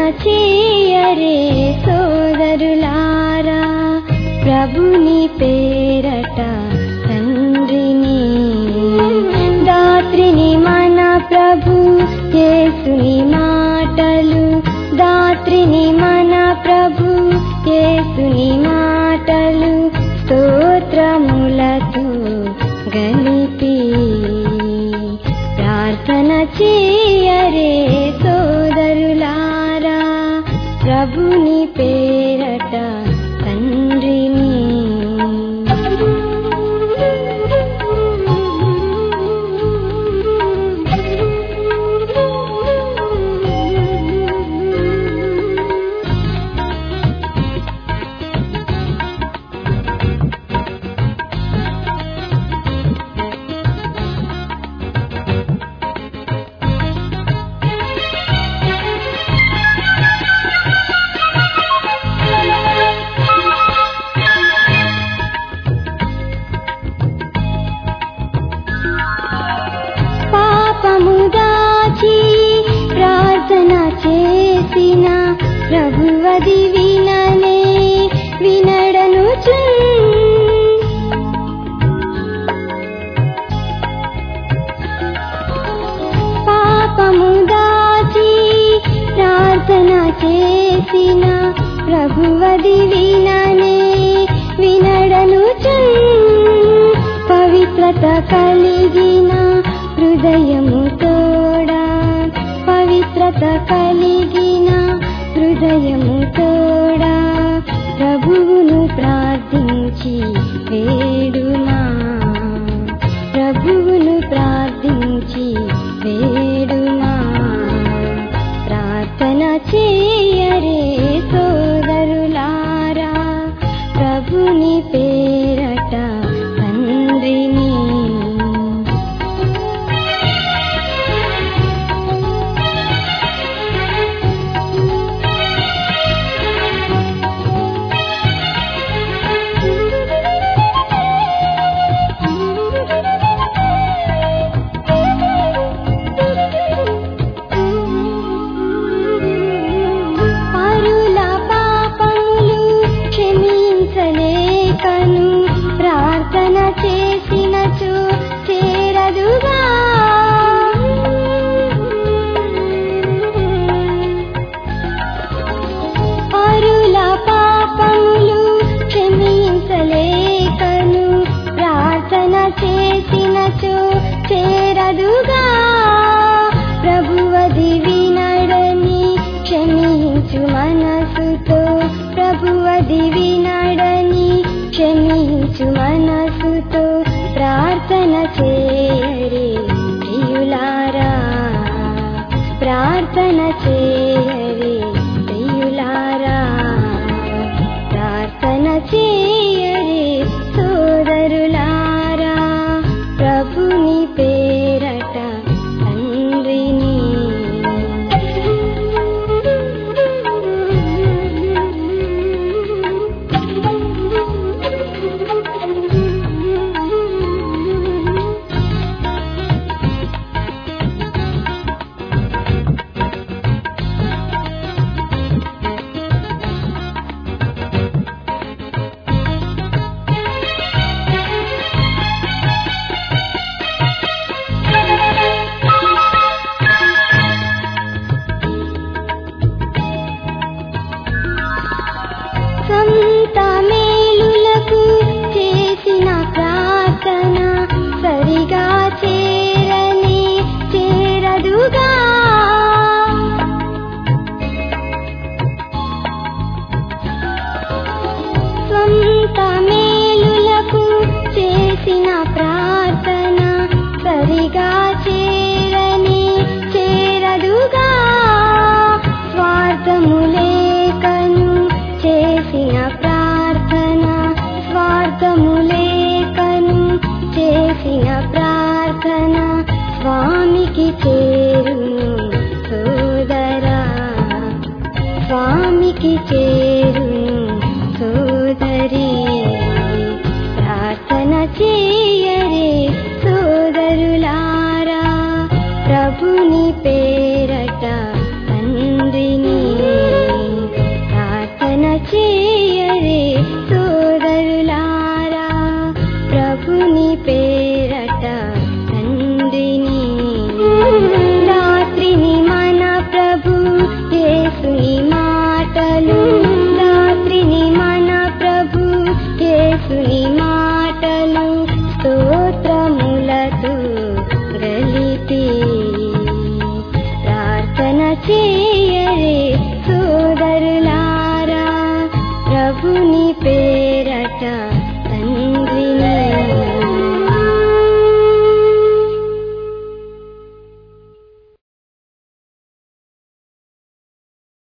చేయరే సోదరులారా, ప్రభుని పేరట తండ్రిని దాత్రిని మన ప్రభు యేసుని మాటలు, దాత్రిని మన ప్రభు యేసుని మాటలు స్తోత్రములతో గలిపి ప్రార్థన చేయరే సోదరులారా, ప్రభుని పేరట తండ్రిని. ప్రార్థన చేసిన ప్రభువది విననే వినడనుచు, పాపము దాచి ప్రార్థన చేసిన ప్రభువది విననే వినడనుచు, పవిత్రత కలిగిన హృదయము తోడా, పవిత్రత కలిగిన హృదయము తోడా ప్రభువును ప్రార్థించి వేడుమా, ప్రభువును ప్రార్థించి వేడుమా. ప్రార్థన చేయరే సోదరులారా, ప్రభుని పేరట తండ్రిని. ప్రార్థన చేసినచో చేరదుగా, పరుల పాపములు క్షమించలేకను ప్రార్థన చేసినచో చేరదుగా, ప్రభువది వినడని క్షమించు మనసుతో, ప్రభువది వినడని క్షమించు మనసుతో ప్రార్థన చేయరే ప్రియులారా, ప్రార్థన చేయరే ప్రియులారా, ప్రార్థన చేయరే సోదరులారా, ప్రభుని పేరట తండ్రిని. సొంత మేలులకు చేసిన ప్రార్థన సరిగా చేరని చేరదుగా, సొంత మేలులకు చేసిన ప్రార్థన సరిగా చేరని చేరదుగా, స్వార్థములేకను చేసిన ప్రార్థన, స్వార్థములేకను చేసిన ప్రార్థన స్వామికి చేరును సోదరా, స్వామికి చేరును సోదరి. ప్రార్థన చేయరే సోదరులారా, ప్రభుని పేరట తండ్రిని. తండ్రిని